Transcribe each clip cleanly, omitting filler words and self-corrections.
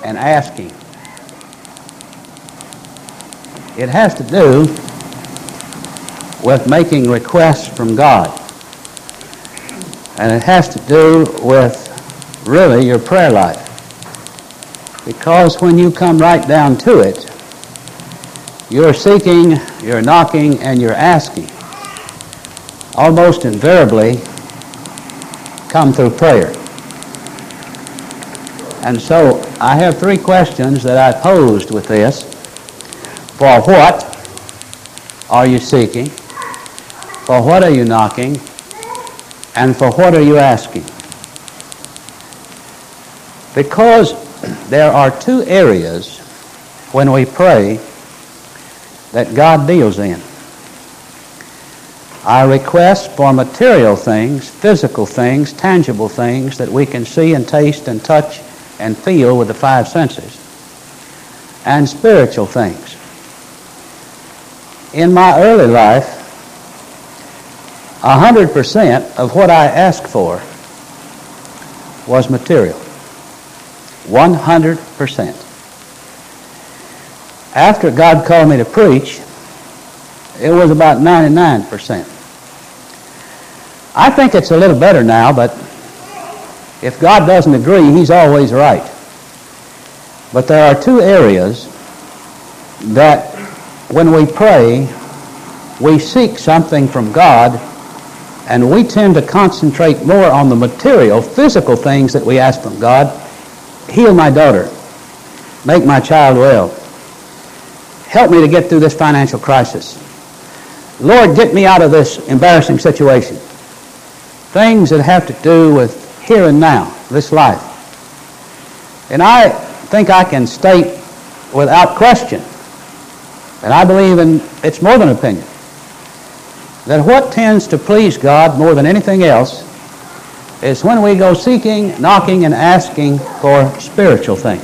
and asking. It has to do with making requests from God. And it has to do with really your prayer life. Because when you come right down to it, you're seeking, you're knocking, and you're asking. Almost invariably come through prayer. And so I have three questions that I posed with this. For what are you seeking? For what are you knocking? And for what are you asking? Because there are two areas when we pray that God deals in. Our requests for material things, physical things, tangible things that we can see and taste and touch and feel with the five senses, and spiritual things. In my early life, 100% of what I asked for was material. 100%. After God called me to preach, it was about 99%. I think it's a little better now, but if God doesn't agree, He's always right. But there are two areas that when we pray, we seek something from God, and we tend to concentrate more on the material, physical things that we ask from God. Heal my daughter. Make my child well. Help me to get through this financial crisis. Lord, get me out of this embarrassing situation. Things that have to do with here and now, this life. And I think I can state without question, and I believe it's more than opinion, that what tends to please God more than anything else is when we go seeking, knocking, and asking for spiritual things.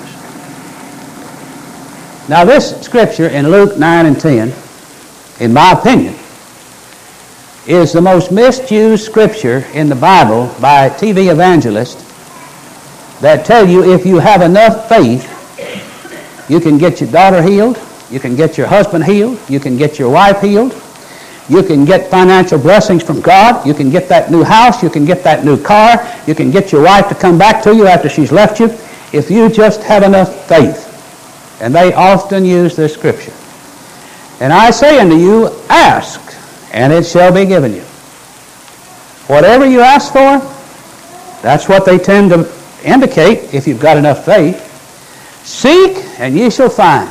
Now this scripture in Luke 9 and 10, in my opinion, is the most misused scripture in the Bible by TV evangelists that tell you if you have enough faith, you can get your daughter healed, you can get your husband healed, you can get your wife healed, you can get financial blessings from God, you can get that new house, you can get that new car, you can get your wife to come back to you after she's left you, if you just have enough faith. And they often use this scripture. And I say unto you, ask, and it shall be given you. Whatever you ask for, that's what they tend to indicate if you've got enough faith. Seek, and ye shall find.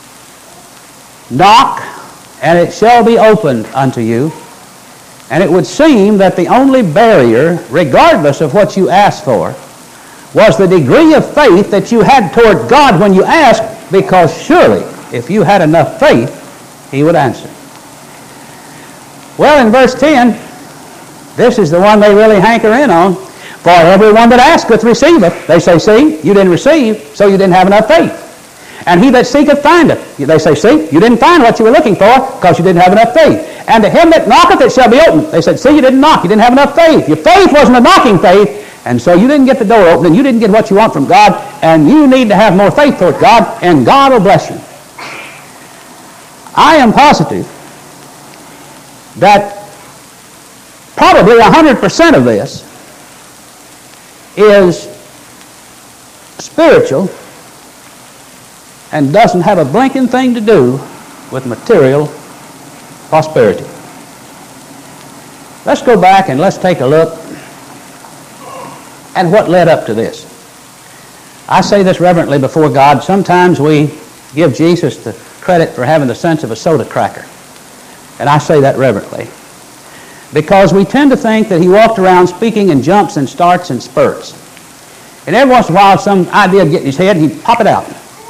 Knock, and it shall be opened unto you. And it would seem that the only barrier, regardless of what you asked for, was the degree of faith that you had toward God when you asked, because surely, if you had enough faith, He would answer. Well, in verse 10, this is the one they really hanker in on. For everyone that asketh receiveth. They say, see, you didn't receive, so you didn't have enough faith. And he that seeketh findeth. They say, see, you didn't find what you were looking for because you didn't have enough faith. And to him that knocketh it shall be opened. They said, see, you didn't knock, you didn't have enough faith. Your faith wasn't a knocking faith, and so you didn't get the door open, and you didn't get what you want from God, and you need to have more faith toward God, and God will bless you. I am positive that probably 100% of this is spiritual and doesn't have a blinking thing to do with material prosperity. Let's go back and let's take a look at what led up to this. I say this reverently before God. Sometimes we give Jesus the credit for having the sense of a soda cracker. And I say that reverently. Because we tend to think that He walked around speaking in jumps and starts and spurts. And every once in a while some idea would get in his head and he'd pop it out.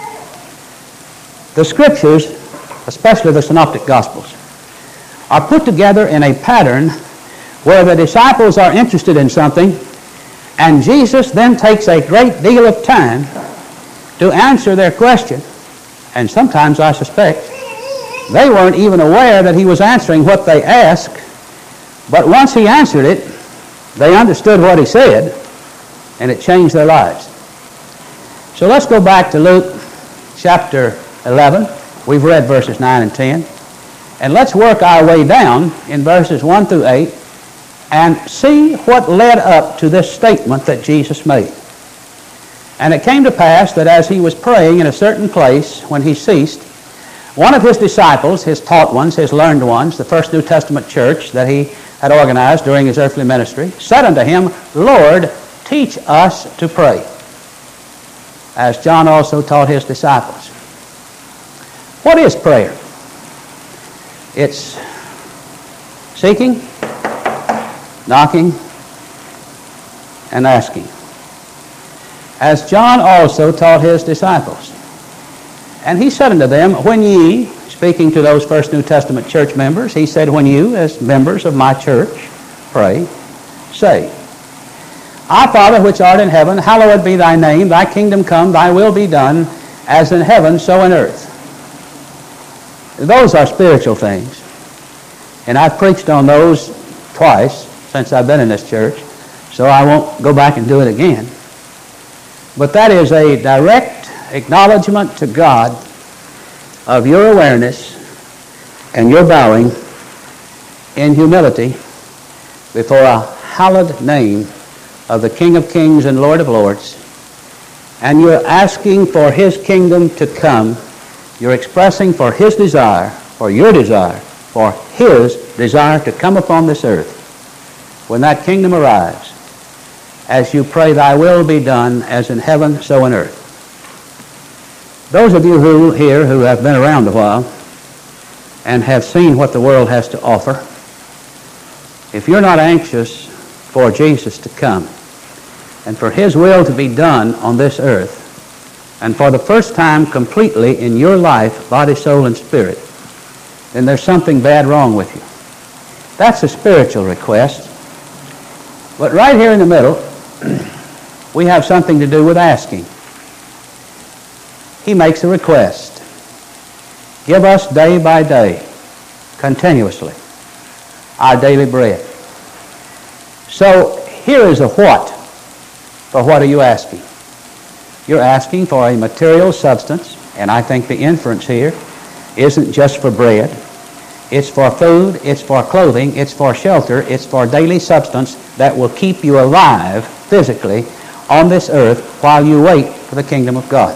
The Scriptures, especially the Synoptic Gospels, are put together in a pattern where the disciples are interested in something, and Jesus then takes a great deal of time to answer their question. And sometimes I suspect they weren't even aware that He was answering what they asked, but once He answered it, they understood what He said, and it changed their lives. So let's go back to Luke chapter 11. We've read verses 9 and 10. And let's work our way down in verses 1 through 8 and see what led up to this statement that Jesus made. And it came to pass that as he was praying in a certain place, when he ceased, one of his disciples, his taught ones, his learned ones, the first New Testament church that he had organized during his earthly ministry, said unto him, Lord, teach us to pray, as John also taught his disciples. What is prayer? It's seeking, knocking, and asking, as John also taught his disciples. And he said unto them, when ye, speaking to those first New Testament church members, he said, when you, as members of my church, pray, say, Our Father which art in heaven, hallowed be thy name, thy kingdom come, thy will be done, as in heaven, so in earth. Those are spiritual things. And I've preached on those twice since I've been in this church, so I won't go back and do it again. But that is a direct acknowledgement to God of your awareness and your bowing in humility before a hallowed name of the King of Kings and Lord of Lords. And you're asking for his kingdom to come. You're expressing for his desire, for your desire, for his desire to come upon this earth. When that kingdom arrives, as you pray, thy will be done as in heaven, so in earth. Those of you who have been around a while and have seen what the world has to offer, if you're not anxious for Jesus to come and for his will to be done on this earth, and for the first time completely in your life, body, soul, and spirit, then there's something bad wrong with you. That's a spiritual request. But right here in the middle, we have something to do with asking. He makes a request. Give us day by day, continuously, our daily bread. So here is a what. For what are you asking? You're asking for a material substance, and I think the inference here isn't just for bread. It's for food, it's for clothing, it's for shelter, it's for daily substance that will keep you alive physically on this earth while you wait for the kingdom of God.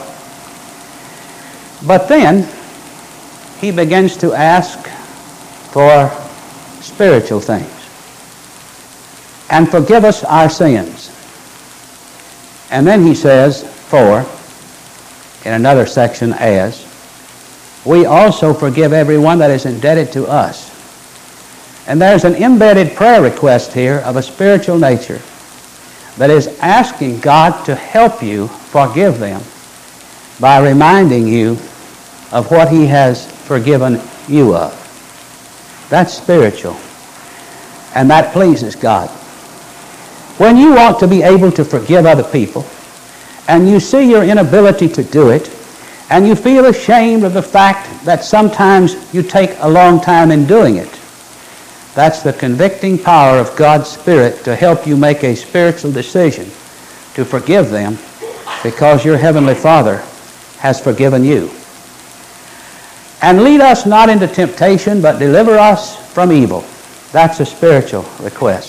But then he begins to ask for spiritual things. And forgive us our sins. And then he says, for, in another section, as, we also forgive everyone that is indebted to us. And there's an embedded prayer request here of a spiritual nature that is asking God to help you forgive them by reminding you of what he has forgiven you of. That's spiritual. And that pleases God. When you want to be able to forgive other people, and you see your inability to do it, and you feel ashamed of the fact that sometimes you take a long time in doing it, that's the convicting power of God's Spirit to help you make a spiritual decision to forgive them because your Heavenly Father has forgiven you. And lead us not into temptation, but deliver us from evil. That's a spiritual request.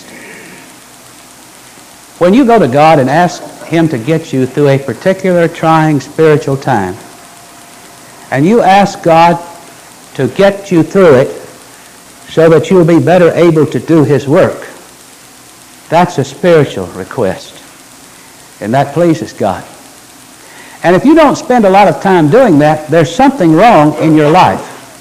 When you go to God and ask him to get you through a particular trying spiritual time, and you ask God to get you through it so that you'll be better able to do his work, that's a spiritual request. And that pleases God. And if you don't spend a lot of time doing that, there's something wrong in your life,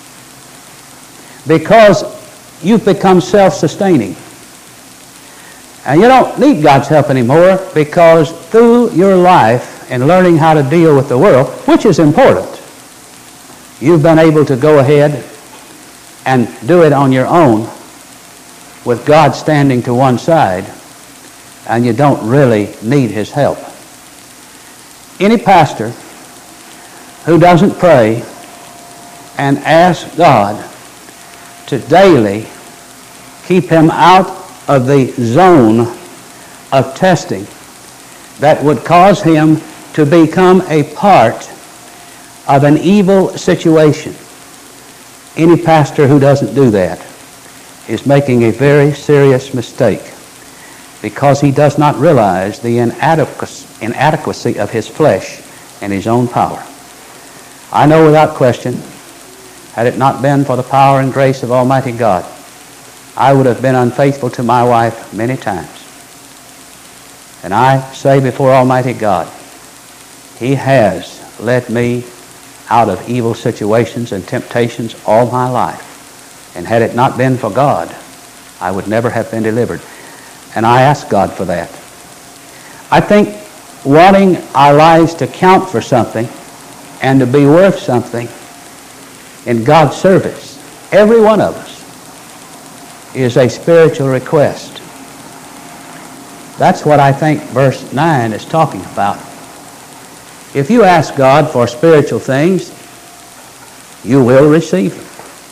because you've become self-sustaining. And you don't need God's help anymore, because through your life and learning how to deal with the world, which is important, you've been able to go ahead and do it on your own with God standing to one side, and you don't really need his help. Any pastor who doesn't pray and ask God to daily keep him out of the zone of testing that would cause him to become a part of an evil situation. Any pastor who doesn't do that is making a very serious mistake, because he does not realize the inadequacy of his flesh and his own power. I know without question, had it not been for the power and grace of Almighty God, I would have been unfaithful to my wife many times. And I say before Almighty God, He has led me out of evil situations and temptations all my life. And had it not been for God, I would never have been delivered. And I ask God for that. I think wanting our lives to count for something and to be worth something in God's service, every one of us, is a spiritual request. That's what I think verse 9 is talking about. If you ask God for spiritual things, you will receive them.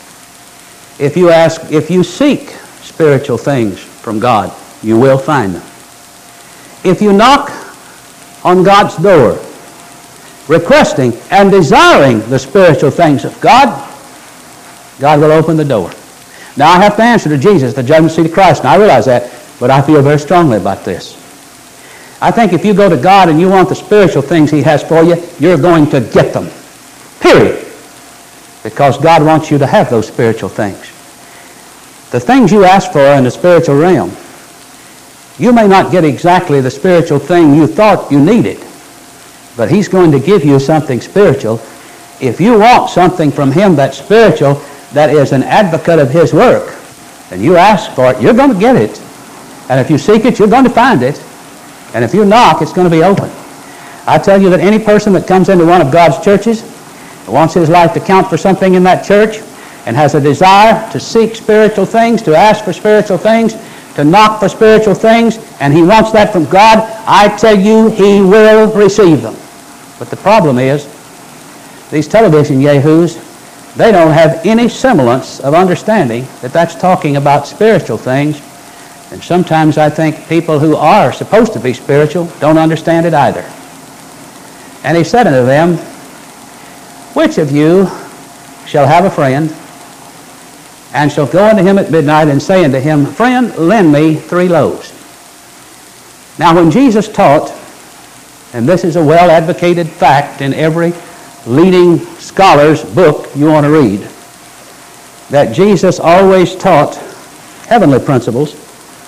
If you seek spiritual things from God, you will find them. If you knock on God's door, requesting and desiring the spiritual things of God, God will open the door. Now, I have to answer to Jesus, the judgment seat of Christ, and I realize that, but I feel very strongly about this. I think if you go to God and you want the spiritual things He has for you, you're going to get them. Period. Because God wants you to have those spiritual things. The things you ask for in the spiritual realm, you may not get exactly the spiritual thing you thought you needed, but He's going to give you something spiritual. If you want something from Him that's spiritual, that is an advocate of His work, and you ask for it, you're going to get it. And if you seek it, you're going to find it. And if you knock, it's going to be open. I tell you that any person that comes into one of God's churches and wants his life to count for something in that church and has a desire to seek spiritual things, to ask for spiritual things, to knock for spiritual things, and he wants that from God, I tell you, he will receive them. But the problem is, these television yahoos, they don't have any semblance of understanding that that's talking about spiritual things. And sometimes I think people who are supposed to be spiritual don't understand it either. And He said unto them, which of you shall have a friend, and shall go unto him at midnight, and say unto him, friend, lend me 3 loaves. Now when Jesus taught, and this is a well-advocated fact in every leading scholar's book you want to read, that Jesus always taught heavenly principles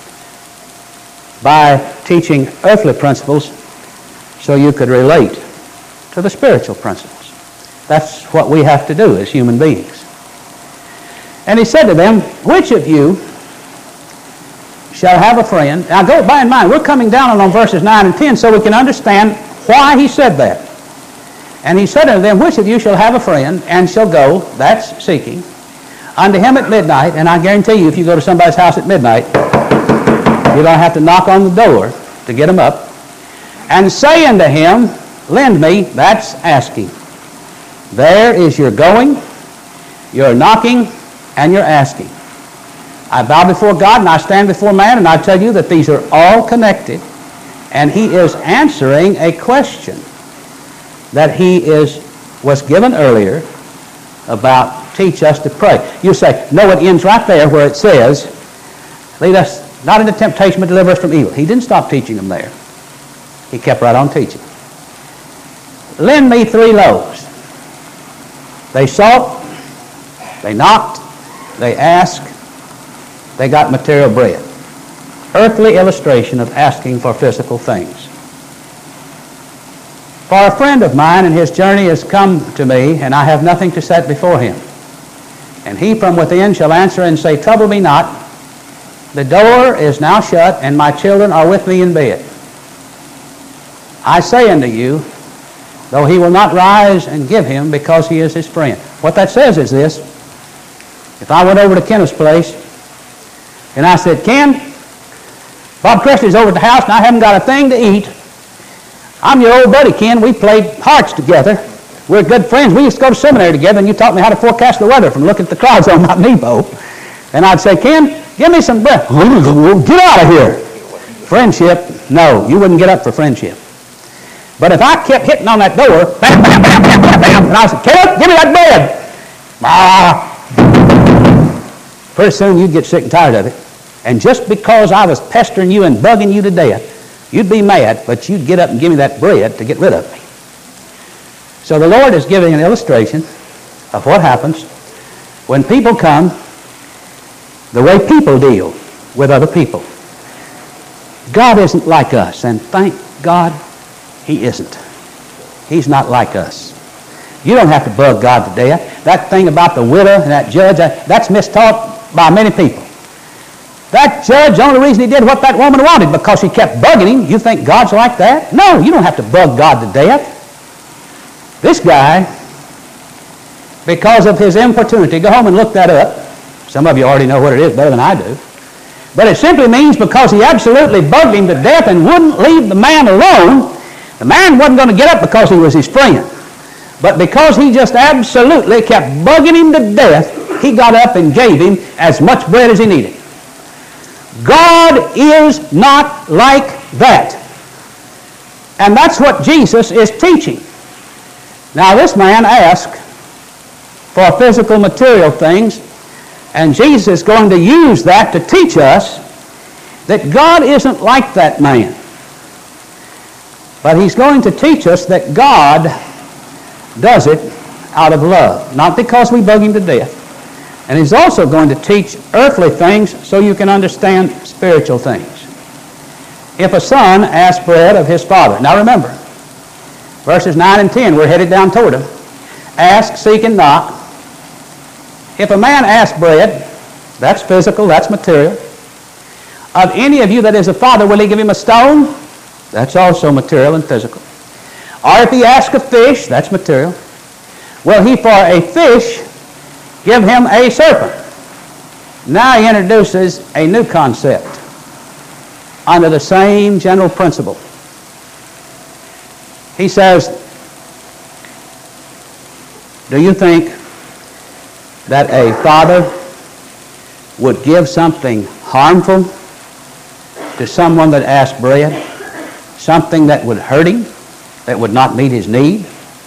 by teaching earthly principles so you could relate to the spiritual principles. That's what we have to do as human beings. And He said to them, which of you shall have a friend? Now bear in mind, we're coming down on verses 9 and 10 so we can understand why He said that. And He said unto them, which of you shall have a friend, and shall go, that's seeking, unto him at midnight, and I guarantee you if you go to somebody's house at midnight, you don't have to knock on the door to get him up, and say unto him, lend me, that's asking. There is your going, your knocking, and your asking. I bow before God and I stand before man, and I tell you that these are all connected, and He is answering a question that He was given earlier about teach us to pray. You say, no, it ends right there where it says, lead us not into temptation, but deliver us from evil. He didn't stop teaching them there. He kept right on teaching. Lend me 3 loaves. They sought, they knocked, they asked, they got material bread. Earthly illustration of asking for physical things. For a friend of mine in his journey has come to me, and I have nothing to set before him. And he from within shall answer and say, trouble me not. The door is now shut, and my children are with me in bed. I say unto you, though he will not rise and give him because he is his friend. What that says is this. If I went over to Kenneth's place, and I said, Ken, Bob Cresley's over at the house, and I haven't got a thing to eat. I'm your old buddy, Ken. We played hearts together. We're good friends. We used to go to seminary together, and you taught me how to forecast the weather from looking at the clouds on Mount Nebo. And I'd say, Ken, give me some bread. Get out of here. Friendship, no, you wouldn't get up for friendship. But if I kept hitting on that door, bam, bam, bam, bam, bam, bam, and I said, Caleb, give me that bread. Pretty soon you'd get sick and tired of it. And just because I was pestering you and bugging you to death, you'd be mad, but you'd get up and give me that bread to get rid of me. So the Lord is giving an illustration of what happens when people come, the way people deal with other people. God isn't like us, and thank God He isn't. He's not like us. You don't have to bug God to death. That thing about the widow and that judge, that's mistaught by many people. That judge, the only reason he did what that woman wanted because she kept bugging him. You think God's like that? No, you don't have to bug God to death. This guy, because of his importunity, go home and look that up. Some of you already know what it is better than I do. But it simply means because he absolutely bugged him to death and wouldn't leave the man alone. The man wasn't going to get up because he was his friend. But because he just absolutely kept bugging him to death, he got up and gave him as much bread as he needed. God is not like that. And that's what Jesus is teaching. Now this man asked for physical material things, and Jesus is going to use that to teach us that God isn't like that man. But he's going to teach us that God does it out of love, not because we bug him to death. And he's also going to teach earthly things so you can understand spiritual things. If a son asks bread of his father, now remember, verses 9 and 10, we're headed down toward them. Ask, seek, and knock. If a man asks bread, that's physical, that's material. Of any of you that is a father, will he give him a stone? That's also material and physical. Or if he asks a fish, that's material. Will he for a fish give him a serpent? Now he introduces a new concept under the same general principle. He says, do you think that a father would give something harmful to someone that asked bread? Something that would hurt him, that would not meet his need?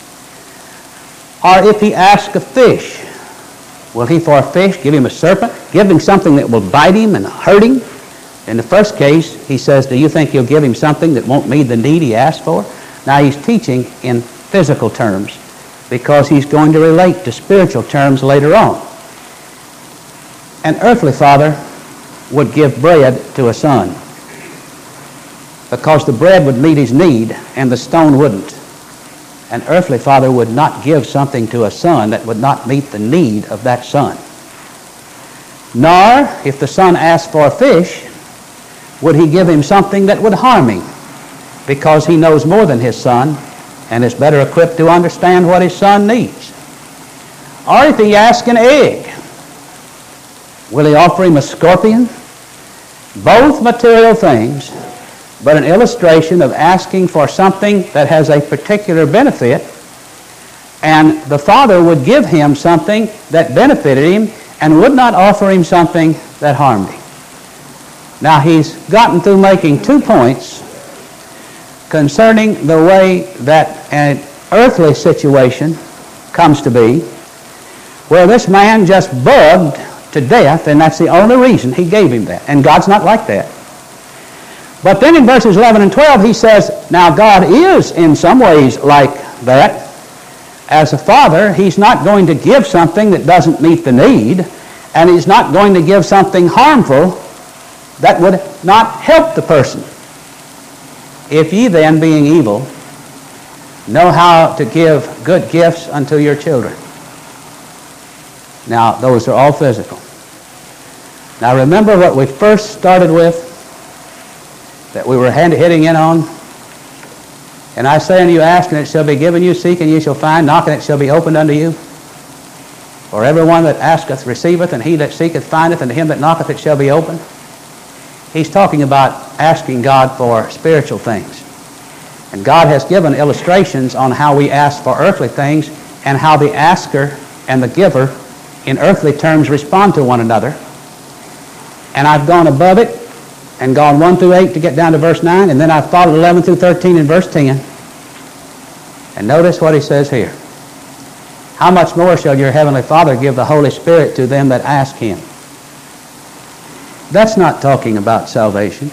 Or if he asks a fish, will he for a fish give him a serpent? Give him something that will bite him and hurt him? In the first case, he says, do you think you'll give him something that won't meet the need he asked for? Now he's teaching in physical terms because he's going to relate to spiritual terms later on. An earthly father would give bread to a son because the bread would meet his need and the stone wouldn't. An earthly father would not give something to a son that would not meet the need of that son. Nor, if the son asked for a fish, would he give him something that would harm him, because he knows more than his son and is better equipped to understand what his son needs. Or if he asks an egg, will he offer him a scorpion? Both material things, but an illustration of asking for something that has a particular benefit, and the father would give him something that benefited him and would not offer him something that harmed him. Now he's gotten through making 2 points concerning the way that an earthly situation comes to be, where this man just bugged to death, and that's the only reason he gave him that. And God's not like that. But then in verses 11 and 12 he says, now God is in some ways like that. As a father, he's not going to give something that doesn't meet the need, and he's not going to give something harmful that would not help the person. If ye then, being evil, know how to give good gifts unto your children. Now, those are all physical. Now, remember what we first started with, that we were hitting in on? And I say unto you, ask, and it shall be given you, seek, and ye shall find, knock, and it shall be opened unto you. For everyone that asketh receiveth, and he that seeketh findeth, and to him that knocketh it shall be opened. He's talking about asking God for spiritual things. And God has given illustrations on how we ask for earthly things and how the asker and the giver in earthly terms respond to one another. And I've gone above it and gone 1 through 8 to get down to verse 9, and then I've followed 11 through 13 and verse 10. And notice what he says here. How much more shall your heavenly Father give the Holy Spirit to them that ask him? That's not talking about salvation.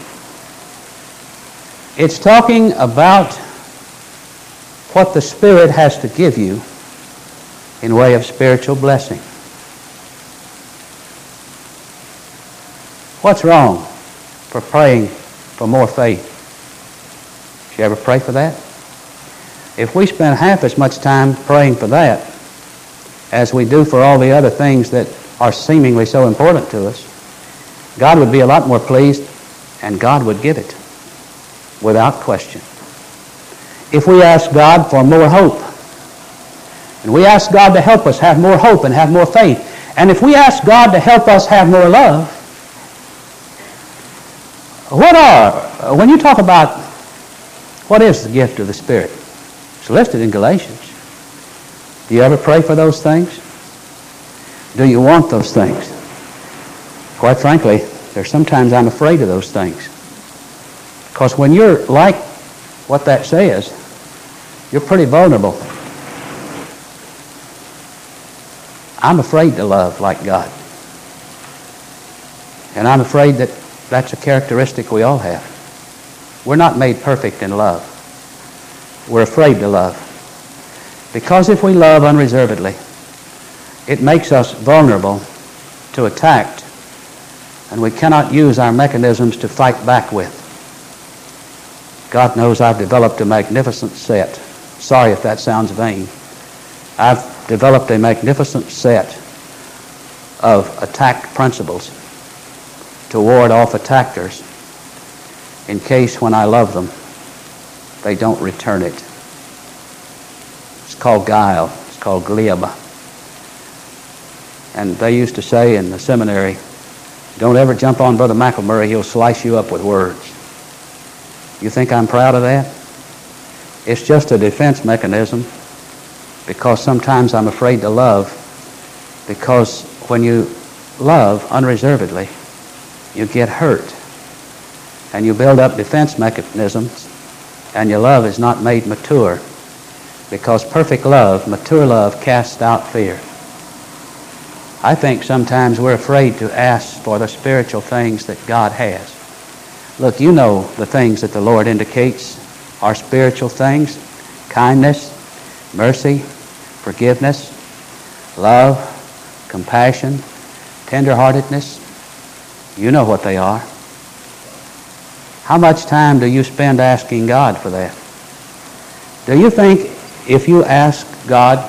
It's talking about what the Spirit has to give you in way of spiritual blessing. What's wrong for praying for more faith? Did you ever pray for that? If we spend half as much time praying for that as we do for all the other things that are seemingly so important to us, God would be a lot more pleased, and God would give it without question. If we ask God for more hope, and we ask God to help us have more hope and have more faith, and if we ask God to help us have more love, when you talk about what is the gift of the Spirit, it's listed in Galatians. Do you ever pray for those things? Do you want those things? Quite frankly, there's sometimes I'm afraid of those things. Because when you're like what that says, you're pretty vulnerable. I'm afraid to love like God. And I'm afraid that that's a characteristic we all have. We're not made perfect in love. We're afraid to love. Because if we love unreservedly, it makes us vulnerable to attack, and we cannot use our mechanisms to fight back with. God knows I've developed a magnificent set. Sorry if that sounds vain. I've developed a magnificent set of attack principles to ward off attackers in case when I love them, they don't return it. It's called guile. It's called glib. And they used to say in the seminary, don't ever jump on Brother McElmurray, he'll slice you up with words. You think I'm proud of that? It's just a defense mechanism, because sometimes I'm afraid to love, because when you love unreservedly, you get hurt. And you build up defense mechanisms, and your love is not made mature, because perfect love, mature love, casts out fear. I think sometimes we're afraid to ask for the spiritual things that God has. Look, you know the things that the Lord indicates are spiritual things: kindness, mercy, forgiveness, love, compassion, tenderheartedness. You know what they are. How much time do you spend asking God for that? Do you think if you ask God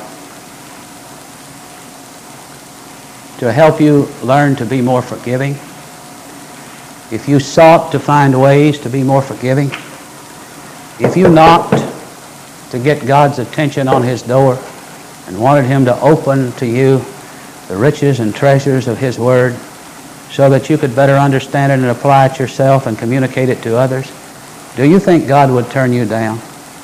to help you learn to be more forgiving, if you sought to find ways to be more forgiving, if you knocked to get God's attention on His door and wanted Him to open to you the riches and treasures of His Word so that you could better understand it and apply it yourself and communicate it to others, do you think God would turn you down?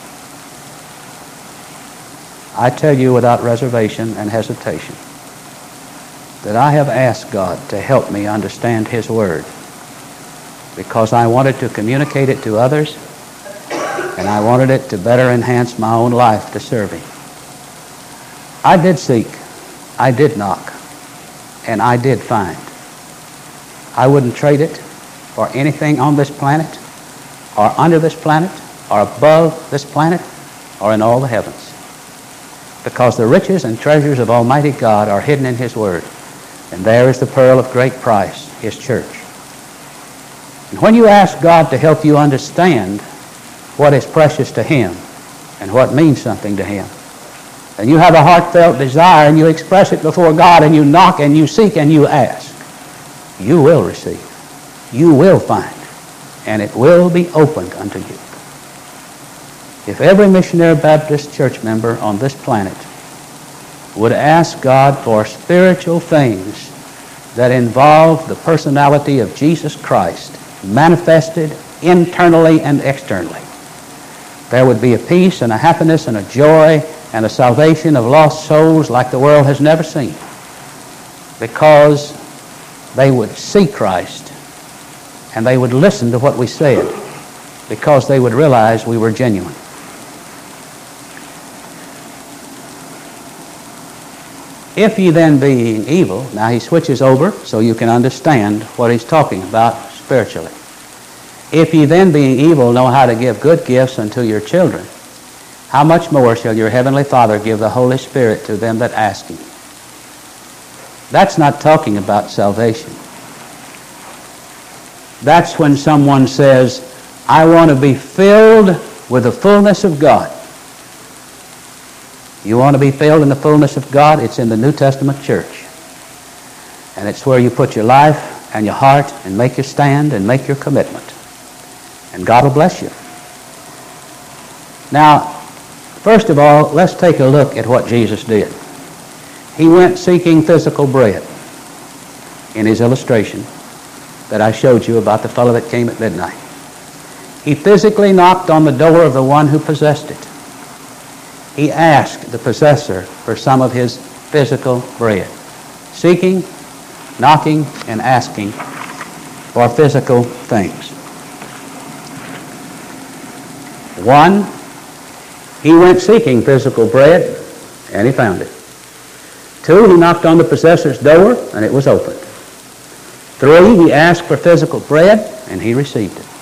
I tell you without reservation and hesitation that I have asked God to help me understand His Word because I wanted to communicate it to others, and I wanted it to better enhance my own life to serve Him. I did seek, I did knock, and I did find. I wouldn't trade it for anything on this planet, or under this planet, or above this planet, or in all the heavens. Because the riches and treasures of Almighty God are hidden in His Word. And there is the pearl of great price, His church. And when you ask God to help you understand what is precious to Him and what means something to Him, and you have a heartfelt desire and you express it before God and you knock and you seek and you ask, you will receive, you will find, and it will be opened unto you. If every missionary Baptist church member on this planet would ask God for spiritual things that involve the personality of Jesus Christ manifested internally and externally, there would be a peace and a happiness and a joy and a salvation of lost souls like the world has never seen, because they would see Christ and they would listen to what we said, because they would realize we were genuine. If ye then being evil, now he switches over so you can understand what he's talking about spiritually. If ye then being evil know how to give good gifts unto your children, how much more shall your heavenly Father give the Holy Spirit to them that ask him? That's not talking about salvation. That's when someone says, I want to be filled with the fullness of God. You want to be filled in the fullness of God? It's in the New Testament church. And it's where you put your life and your heart and make your stand and make your commitment. And God will bless you. Now, first of all, let's take a look at what Jesus did. He went seeking physical bread in his illustration that I showed you about the fellow that came at midnight. He physically knocked on the door of the one who possessed it. He asked the possessor for some of his physical bread. Seeking, knocking, and asking for physical things. 1, he went seeking physical bread, and he found it. 2, he knocked on the possessor's door, and it was opened. 3, he asked for physical bread, and he received it.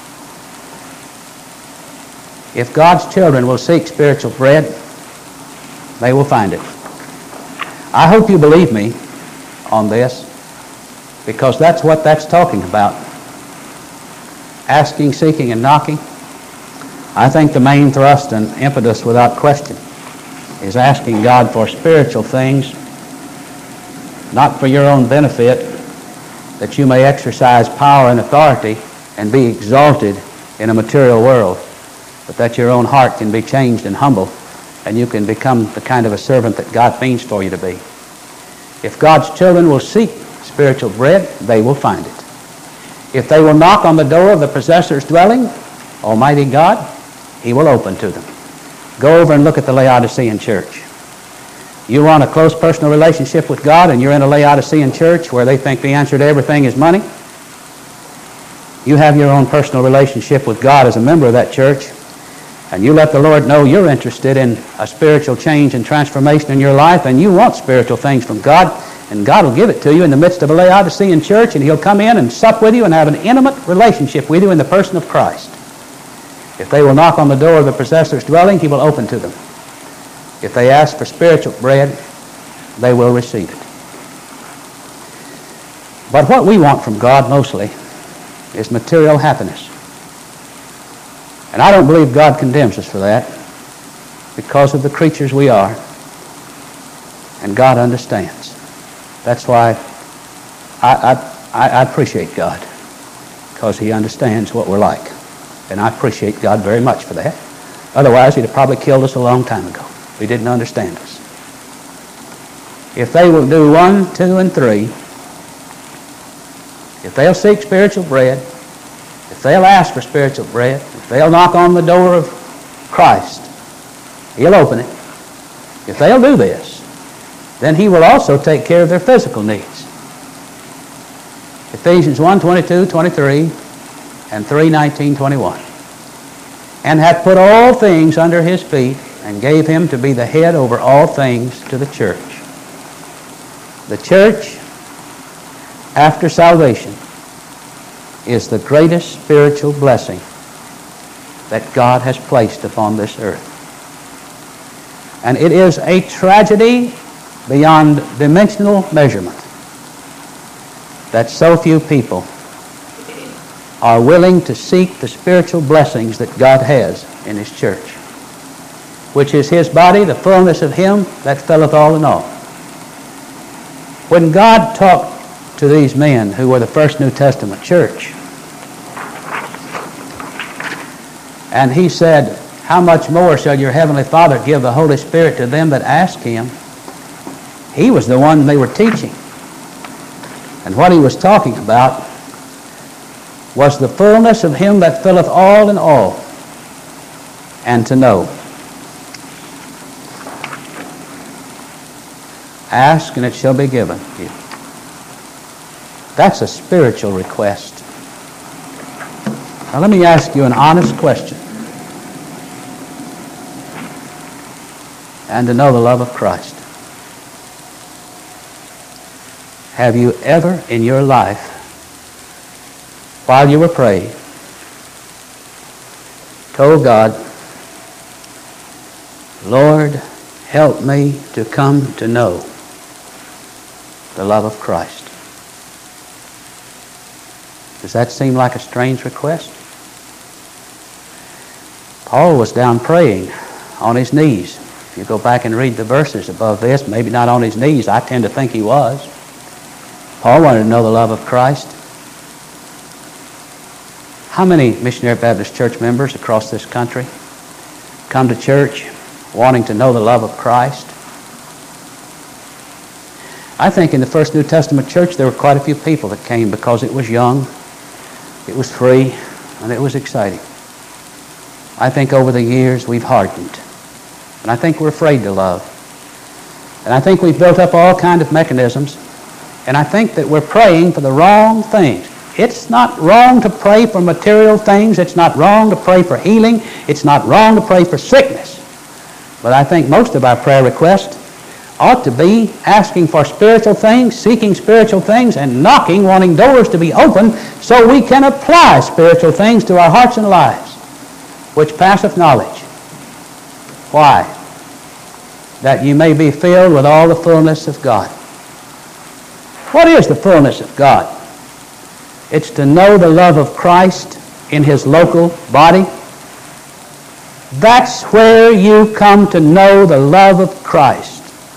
If God's children will seek spiritual bread, they will find it. I hope you believe me on this, because that's what that's talking about. Asking, seeking, and knocking. I think the main thrust and impetus, without question, is asking God for spiritual things, not for your own benefit, that you may exercise power and authority and be exalted in a material world, but that your own heart can be changed and humble, and you can become the kind of a servant that God means for you to be. If God's children will seek spiritual bread, they will find it. If they will knock on the door of the possessor's dwelling, Almighty God, he will open to them. Go over and look at the Laodicean church. You want a close personal relationship with God, and you're in a Laodicean church where they think the answer to everything is money. You have your own personal relationship with God as a member of that church, and you let the Lord know you're interested in a spiritual change and transformation in your life, and you want spiritual things from God, and God will give it to you in the midst of a Laodicean church, and he'll come in and sup with you and have an intimate relationship with you in the person of Christ. If they will knock on the door of the possessor's dwelling, he will open to them. If they ask for spiritual bread, they will receive it. But what we want from God mostly is material happiness. And I don't believe God condemns us for that, because of the creatures we are. And God understands. That's why I appreciate God, because he understands what we're like. And I appreciate God very much for that. Otherwise, he'd have probably killed us a long time ago if he didn't understand us. If they will do 1, 2, and 3, if they'll seek spiritual bread, if they'll ask for spiritual bread, if they'll knock on the door of Christ, he'll open it. If they'll do this, then he will also take care of their physical needs. Ephesians 1, 22, 23, and 3, 19, 21. And hath put all things under his feet, and gave him to be the head over all things to the church. The church, after salvation, is the greatest spiritual blessing that God has placed upon this earth. And it is a tragedy beyond dimensional measurement that so few people are willing to seek the spiritual blessings that God has in his church, which is his body, the fullness of him that filleth all in all. When God talked to these men who were the first New Testament church, and he said, how much more shall your heavenly Father give the Holy Spirit to them that ask him? He was the one they were teaching. And what he was talking about was the fullness of him that filleth all in all, and to know. Ask and it shall be given you. That's a spiritual request. Now let me ask you an honest question. And to know the love of Christ. have you ever in your life, while you were praying, told God, Lord, help me to come to know the love of Christ? Does that seem like a strange request? Paul was down praying on his knees. If you go back and read the verses above this, maybe not on his knees, I tend to think he was. Paul wanted to know the love of Christ. How many Missionary Baptist Church members across this country come to church wanting to know the love of Christ? I think in the first New Testament church there were quite a few people that came because it was young, it was free, and it was exciting. I think over the years we've hardened, and I think we're afraid to love. And I think we've built up all kinds of mechanisms, and I think that we're praying for the wrong things. It's not wrong to pray for material things. It's not wrong to pray for healing. It's not wrong to pray for sickness. But I think most of our prayer requests ought to be asking for spiritual things, seeking spiritual things, and knocking, wanting doors to be opened so we can apply spiritual things to our hearts and lives, which passeth knowledge. Why? That you may be filled with all the fullness of God. What is the fullness of God? It's to know the love of Christ in His local body. That's where you come to know the love of Christ.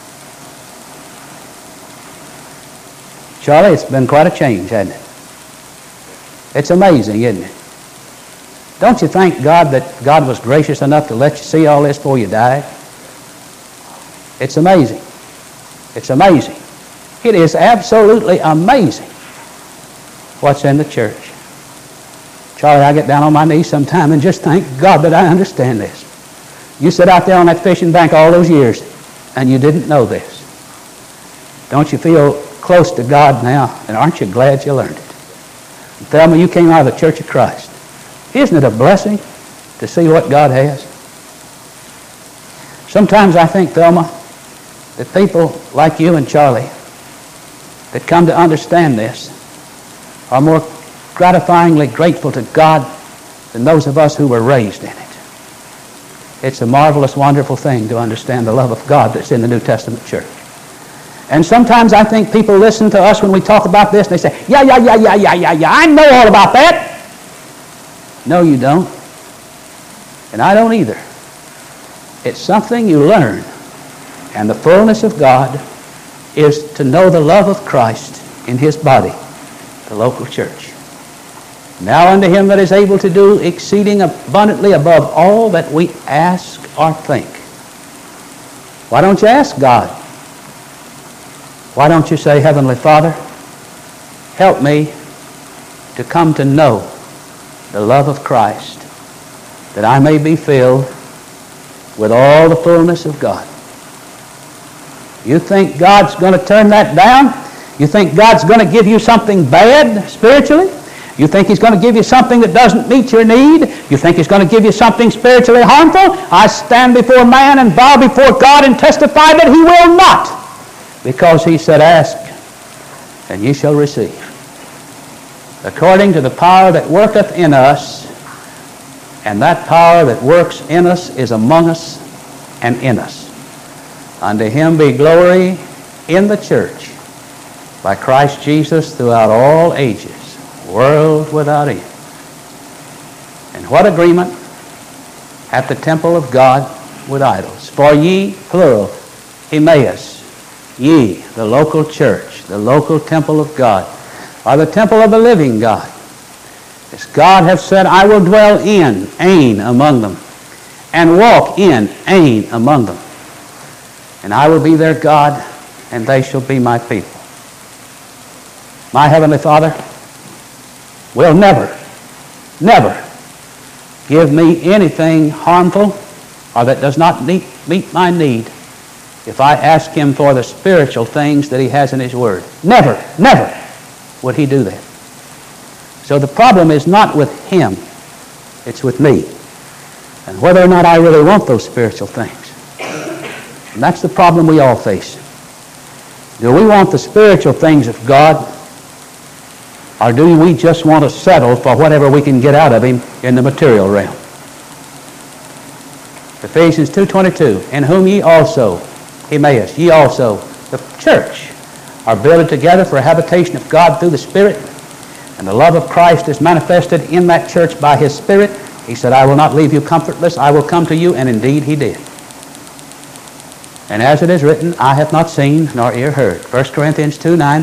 Charlie, it's been quite a change, hasn't it? It's amazing, isn't it? Don't you thank God that God was gracious enough to let you see all this before you died? It's amazing. It's amazing. It is absolutely amazing what's in the church. Charlie, I get down on my knees sometime and just thank God that I understand this. You sit out there on that fishing bank all those years and you didn't know this. Don't you feel close to God now? And aren't you glad you learned it? And Thelma, you came out of the Church of Christ. Isn't it a blessing to see what God has? Sometimes I think, Thelma, that people like you and Charlie that come to understand this are more gratifyingly grateful to God than those of us who were raised in it. It's a marvelous, wonderful thing to understand the love of God that's in the New Testament church. And sometimes I think people listen to us when we talk about this and they say, yeah, I know all about that. No, you don't. And I don't either. It's something you learn. And the fullness of God is to know the love of Christ in His body, the local church. Now unto Him that is able to do exceeding abundantly above all that we ask or think. Why don't you ask God? Why don't you say, Heavenly Father, help me to come to know the love of Christ, that I may be filled with all the fullness of God. You think God's going to turn that down? You think God's going to give you something bad spiritually? You think He's going to give you something that doesn't meet your need? You think He's going to give you something spiritually harmful? I stand before man and bow before God and testify that He will not. Because He said, ask, and ye shall receive. According to the power that worketh in us, and that power that works in us is among us and in us. Unto Him be glory in the church by Christ Jesus throughout all ages, world without end. And what agreement hath the temple of God with idols? For ye, plural, Emmaus, ye, the local church, the local temple of God, are the temple of the living God. As God hath said, I will dwell in, ain, among them, and walk in, ain, among them. And I will be their God, and they shall be my people. My Heavenly Father will never give me anything harmful or that does not meet my need if I ask Him for the spiritual things that He has in His Word. Never would He do that. So the problem is not with Him, it's with me. And whether or not I really want those spiritual things. And that's the problem we all face. Do we want the spiritual things of God, or do we just want to settle for whatever we can get out of Him in the material realm? Ephesians 2:22, in whom ye also, Emmaus, ye also, the church, are builded together for a habitation of God through the Spirit, and the love of Christ is manifested in that church by His Spirit. He said, I will not leave you comfortless, I will come to you, and indeed He did. And as it is written, eye hath not seen, nor ear heard. 1 Corinthians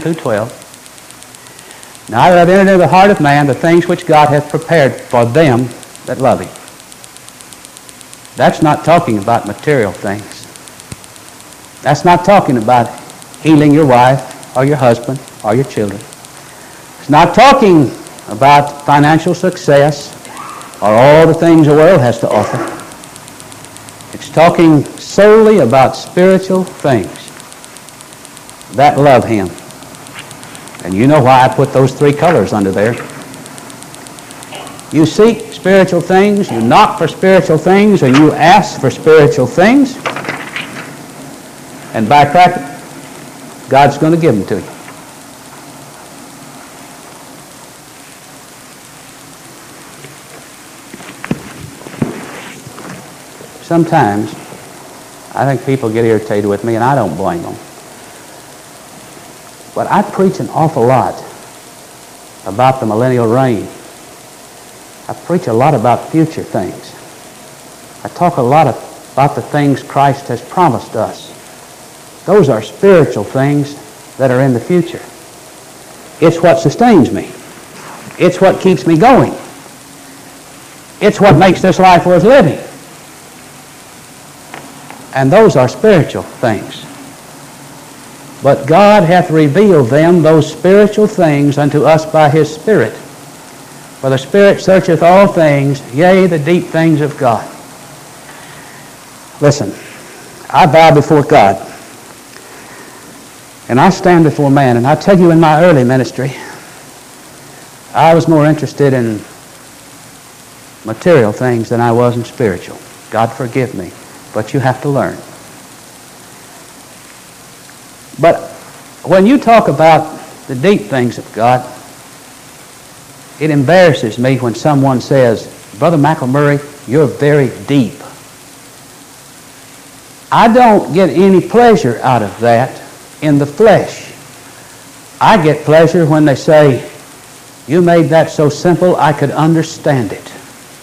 2:9-12. Neither have entered into the heart of man the things which God hath prepared for them that love Him. That's not talking about material things. That's not talking about healing your wife or your husband or your children. It's not talking about financial success or all the things the world has to offer. It's talking solely about spiritual things that love Him. And you know why I put those three colors under there. You seek spiritual things, you knock for spiritual things, or you ask for spiritual things, and by practice, God's going to give them to you. Sometimes, I think people get irritated with me, and I don't blame them. But I preach an awful lot about the millennial reign. I preach a lot about future things. I talk a lot about the things Christ has promised us. Those are spiritual things that are in the future. It's what sustains me. It's what keeps me going. It's what makes this life worth living. And those are spiritual things. But God hath revealed them, those spiritual things, unto us by His Spirit. For the Spirit searcheth all things, yea, the deep things of God. Listen, I bow before God, and I stand before man, and I tell you, in my early ministry, I was more interested in material things than I was in spiritual. God forgive me. But you have to learn. But when you talk about the deep things of God, it embarrasses me when someone says, Brother McElmurray, you're very deep. I don't get any pleasure out of that in the flesh. I get pleasure when they say, you made that so simple I could understand it.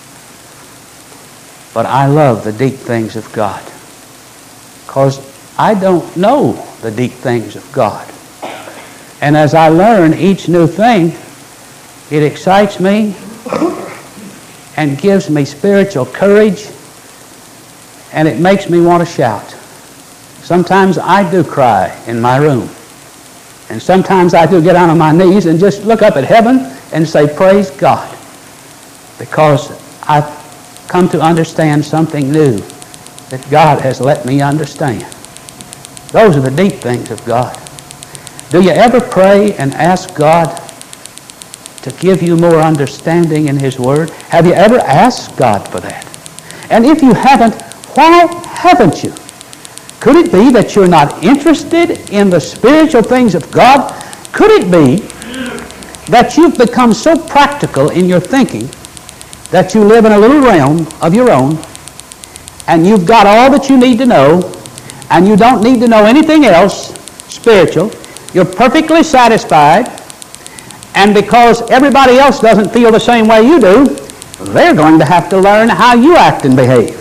But I love the deep things of God, because I don't know the deep things of God. And as I learn each new thing, it excites me and gives me spiritual courage, and it makes me want to shout. Sometimes I do cry in my room, and sometimes I do get on my knees and just look up at heaven and say, praise God, because I've come to understand something new that God has let me understand. Those are the deep things of God. Do you ever pray and ask God to give you more understanding in His Word? Have you ever asked God for that? And if you haven't, why haven't you? Could it be that you're not interested in the spiritual things of God? Could it be that you've become so practical in your thinking that you live in a little realm of your own, and you've got all that you need to know, and you don't need to know anything else spiritual? You're perfectly satisfied, and because everybody else doesn't feel the same way you do, they're going to have to learn how you act and behave.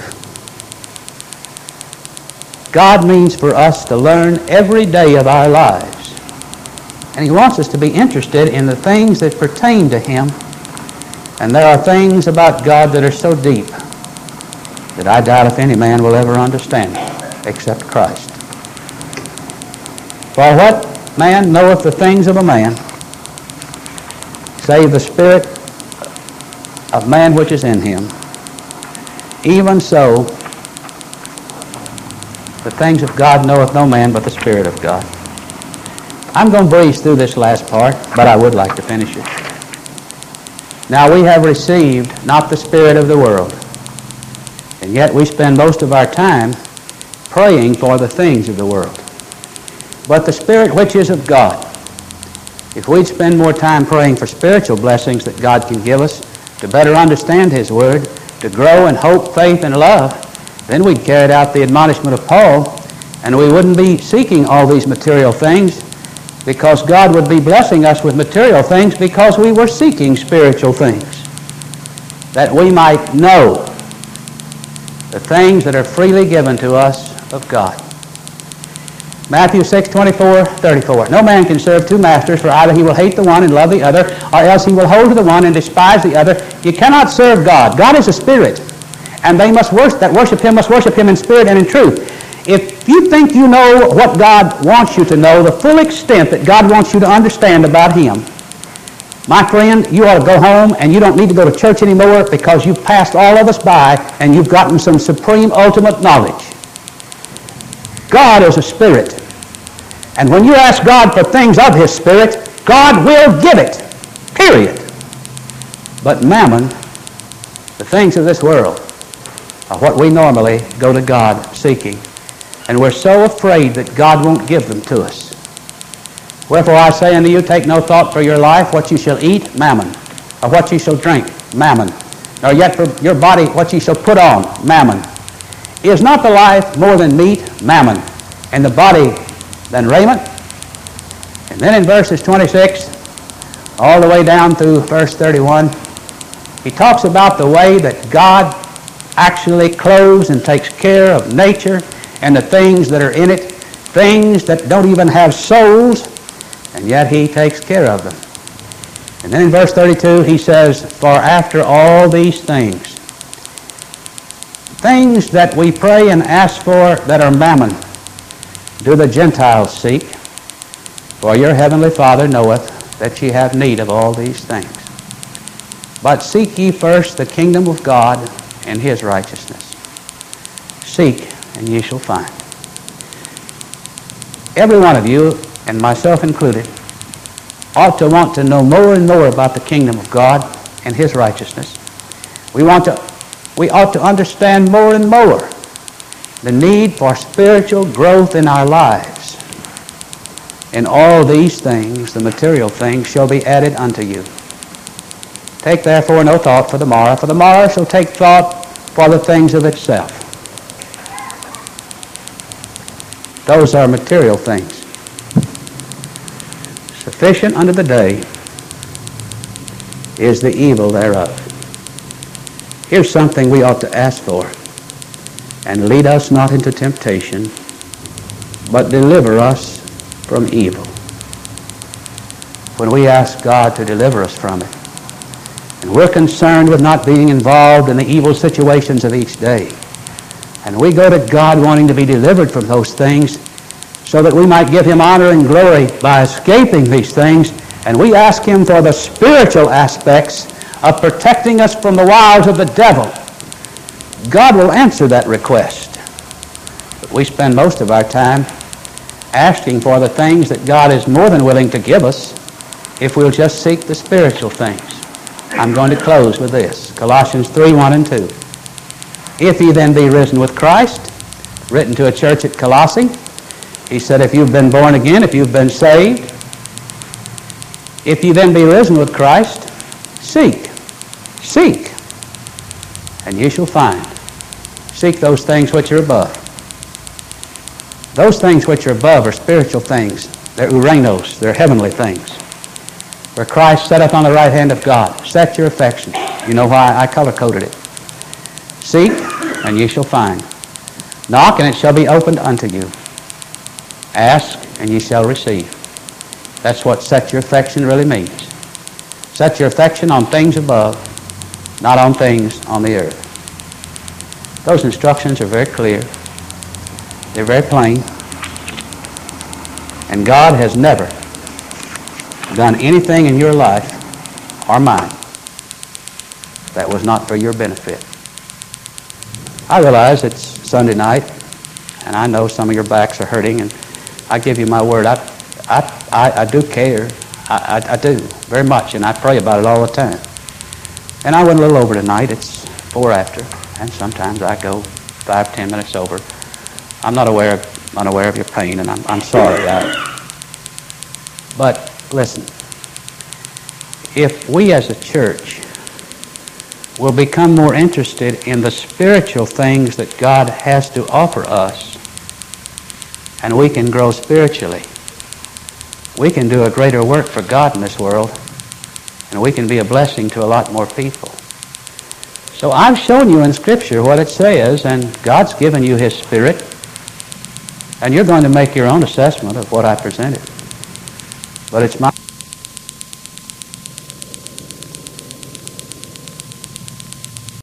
God means for us to learn every day of our lives, and He wants us to be interested in the things that pertain to Him. And there are things about God that are so deep that I doubt if any man will ever understand them except Christ. For what man knoweth the things of a man, save the spirit of man which is in him? Even so, the things of God knoweth no man but the Spirit of God. I'm going to breeze through this last part, but I would like to finish it. Now we have received not the spirit of the world, and yet we spend most of our time praying for the things of the world. but the Spirit which is of God. If we'd spend more time praying for spiritual blessings that God can give us, to better understand His Word, to grow in hope, faith, and love, then we'd carry out the admonishment of Paul, and we wouldn't be seeking all these material things, because God would be blessing us with material things because we were seeking spiritual things, that we might know the things that are freely given to us of God. Matthew 6:24-34. No man can serve two masters, for either he will hate the one and love the other, or else he will hold to the one and despise the other. You cannot serve God. God is a spirit, and they that worship Him must worship Him in spirit and in truth. If you think you know what God wants you to know, the full extent that God wants you to understand about Him, my friend, you ought to go home and you don't need to go to church anymore, because you've passed all of us by and you've gotten some supreme ultimate knowledge. God is a spirit. And when you ask God for things of His Spirit, God will give it. Period. But mammon, the things of this world, are what we normally go to God seeking. And we're so afraid that God won't give them to us. Wherefore I say unto you, take no thought for your life, what you shall eat, mammon, or what you shall drink, mammon, nor yet for your body what you shall put on, mammon. Is not the life more than meat, mammon, and the body than raiment? And then in verses 26, all the way down through verse 31, he talks about the way that God actually clothes and takes care of nature and the things that are in it, things that don't even have souls, and yet He takes care of them. And then in verse 32 he says, for after all these things that we pray and ask for that are mammon, do the Gentiles seek, for your heavenly Father knoweth that ye have need of all these things. But seek ye first the kingdom of God and His righteousness. Seek, and ye shall find. Every one of you, and myself included, ought to want to know more and more about the kingdom of God and His righteousness. We ought to understand more and more the need for spiritual growth in our lives. And all these things, the material things, shall be added unto you. Take therefore no thought for the morrow shall take thought for the things of itself. Those are material things. Sufficient unto the day is the evil thereof. Here's something we ought to ask for. And lead us not into temptation, but deliver us from evil. When we ask God to deliver us from it, and we're concerned with not being involved in the evil situations of each day, and we go to God wanting to be delivered from those things so that we might give Him honor and glory by escaping these things, and we ask Him for the spiritual aspects of protecting us from the wiles of the devil, God will answer that request. But we spend most of our time asking for the things that God is more than willing to give us if we'll just seek the spiritual things. I'm going to close with this. Colossians 3:1 and 2. If ye then be risen with Christ, written to a church at Colossae, he said, if you've been born again, if you've been saved, if ye then be risen with Christ, seek, and ye shall find. Seek those things which are above. Those things which are above are spiritual things. They're uranos, they're heavenly things. Where Christ sitteth on the right hand of God. Set your affection. You know why I color-coded it. Seek, and ye shall find. Knock, and it shall be opened unto you. Ask, and ye shall receive. That's what set your affection really means. Set your affection on things above, not on things on the earth. Those instructions are very clear. They're very plain. And God has never done anything in your life or mine that was not for your benefit. I realize it's Sunday night, and I know some of your backs are hurting, and I give you my word, I do care. I do, very much, and I pray about it all the time. And I went a little over tonight. It's 4 after, and sometimes I go 5-10 minutes over. I'm not aware of unaware of your pain, and I'm sorry. But listen, if we as a church will become more interested in the spiritual things that God has to offer us, and we can grow spiritually, we can do a greater work for God in this world, and we can be a blessing to a lot more people. So I've shown you in Scripture what it says, and God's given you His Spirit, and you're going to make your own assessment of what I presented. But it's my